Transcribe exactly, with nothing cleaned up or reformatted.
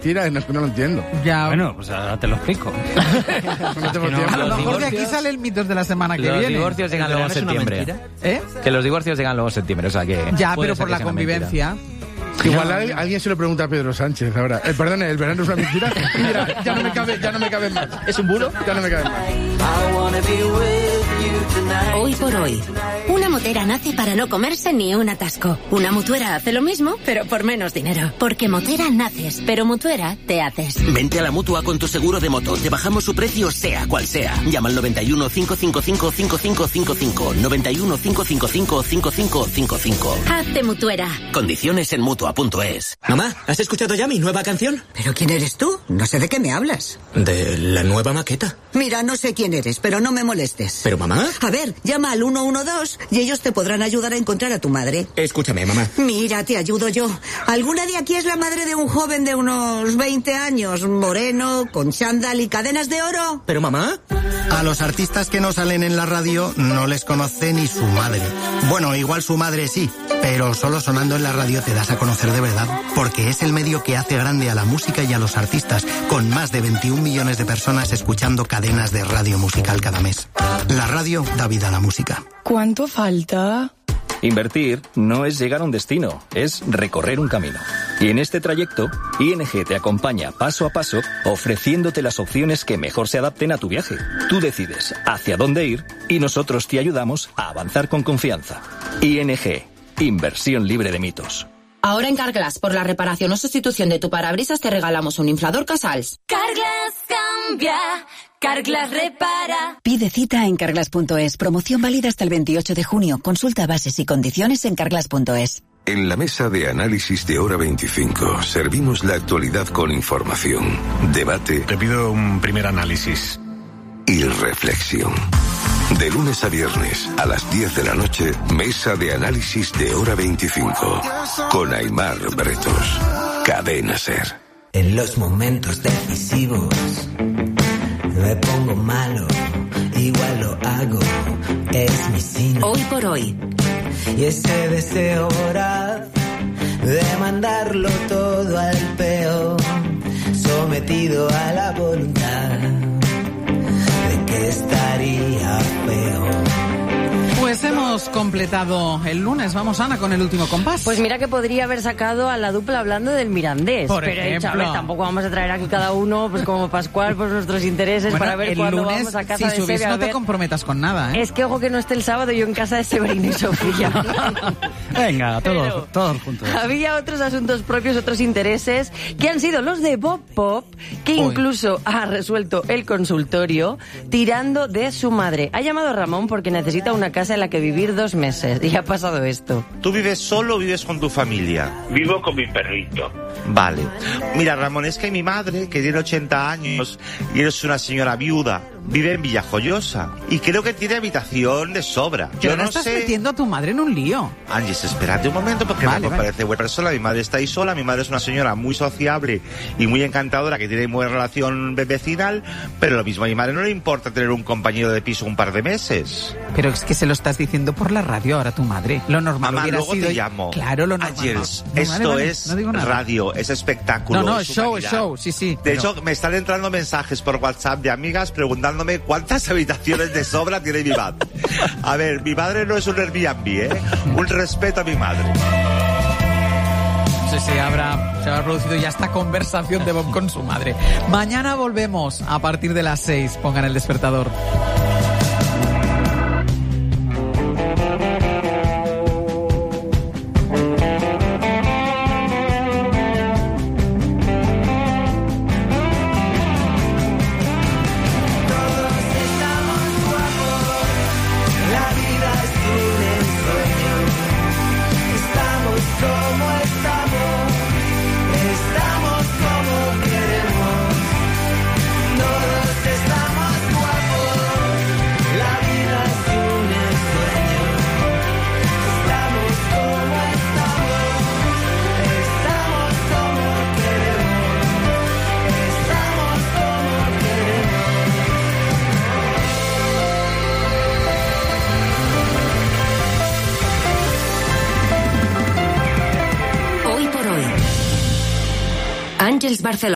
mentira, no, no lo entiendo. Ya. Bueno, pues ahora te lo explico. No tengo No, tiempo. A lo los mejor de aquí divorcios- sale el mitos de la semana que Los viene. divorcios llegan luego en ¿Es una septiembre. mentira? ¿Eh? Que los divorcios llegan luego en septiembre, o sea que... Ya, puede pero ser por que la sea una mentira. convivencia. Igual a- alguien se lo pregunta a Pedro Sánchez ahora. Eh, perdón, ¿el verano es una mentira? Mira, ya no me cabe, ya no me cabe más. ¿Es un bulo? Ya no me cabe más. Hoy por hoy, una motera nace para no comerse ni un atasco. Una mutuera hace lo mismo, pero por menos dinero. Porque motera naces, pero mutuera te haces. Vente a la Mutua con tu seguro de moto. Te bajamos su precio sea cual sea. Llama al noventa y uno, cinco cinco cinco, cinco cinco cinco cinco. noventa y uno, cinco cinco cinco, cinco cinco cinco cinco. Hazte mutuera. Condiciones en mutua punto es. Mamá, ¿has escuchado ya mi nueva canción? ¿Pero quién eres tú? No sé de qué me hablas. De la nueva maqueta. Mira, no sé quién eres, pero no me molestes. Pero mamá... A ver, llama al uno uno dos y ellos te podrán ayudar a encontrar a tu madre. Escúchame, mamá. Mira, te ayudo yo. ¿Alguna de aquí es la madre de un joven de unos veinte años, moreno, con chándal y cadenas de oro? ¿Pero mamá? A los artistas que no salen en la radio no les conoce ni su madre. Bueno, igual su madre sí, pero solo sonando en la radio te das a conocer de verdad, porque es el medio que hace grande a la música y a los artistas, con más de veintiún millones de personas escuchando cadenas de radio musical cada mes. La radio da vida a la música. ¿Cuánto falta? Invertir no es llegar a un destino, es recorrer un camino. Y en este trayecto, I N G te acompaña paso a paso, ofreciéndote las opciones que mejor se adapten a tu viaje. Tú decides hacia dónde ir y nosotros te ayudamos a avanzar con confianza. I N G, inversión libre de mitos. Ahora en Carglass, por la reparación o sustitución de tu parabrisas, te regalamos un inflador Casals. Carglass cambia, Carglass repara. Pide cita en carglass punto es. Promoción válida hasta el veintiocho de junio. Consulta bases y condiciones en carglass punto es. En la mesa de análisis de Hora veinticinco servimos la actualidad con información, debate. Te pido un primer análisis. Y reflexión. De lunes a viernes a las diez de la noche, mesa de análisis de Hora veinticinco. Con Aimar Bretos. Cadena SER. En los momentos decisivos me pongo malo, igual lo hago, es mi sino. Hoy por hoy. Y ese deseo voraz de mandarlo todo al peo, sometido a la voluntad de que estaría feo. Pues hemos completado el lunes. Vamos, Ana, con el último compás. Pues mira que podría haber sacado a la dupla hablando del Mirandés. Por pero ejemplo. a ver, tampoco vamos a traer aquí cada uno, pues como Pascual, pues nuestros intereses Bueno, para ver el cuándo lunes, vamos a casa si de subís, Sebe a no te ver. comprometas con nada, ¿eh? Es que ojo que no esté el sábado yo en casa de Severino y Sofía. Venga, todos, Pero todos juntos. Había otros asuntos propios, otros intereses, que han sido los de Bob Pop, que Uy. incluso ha resuelto el consultorio tirando de su madre. Ha llamado a Ramón porque necesita una casa en la que vivir dos meses. Y ha pasado esto. ¿Tú vives solo o vives con tu familia? Vivo con mi perrito. Vale. Mira, Ramón, es que mi madre, que tiene ochenta años y es una señora viuda, vive en Villajoyosa y creo que tiene habitación de sobra. Yo Yo no no estás sé... metiendo a tu madre en un lío. Ángeles, espérate un momento porque Vale, no me vale. parece buena persona. Mi madre está ahí sola, mi madre es una señora muy sociable y muy encantadora que tiene buena relación vecinal, pero lo mismo a mi madre no le importa tener un compañero de piso un par de meses. Pero es que se lo estás diciendo por la radio ahora a tu madre. Lo normal Mamá, hubiera luego sido... te llamo. Claro, lo normal. Ángeles, No, esto vale, vale, es no digo nada. radio, es espectáculo. No, no, es es show, humanidad. es show, sí, sí. De pero- hecho, me están entrando mensajes por WhatsApp de amigas preguntándome cuántas habitaciones de sobra tiene mi madre. A ver, mi madre no es un Airbnb, ¿eh? Un respeto a mi madre. No sé si habrá, se habrá producido ya esta conversación de Bob con su madre. Mañana volvemos a partir de las seis. Pongan el despertador. La vida es un ensueño, estamos como estamos, estamos como queremos, todos estamos guapos, la vida es un ensueño, estamos como estamos, estamos como queremos, estamos como queremos. Hoy por hoy. Ángels Barcelona.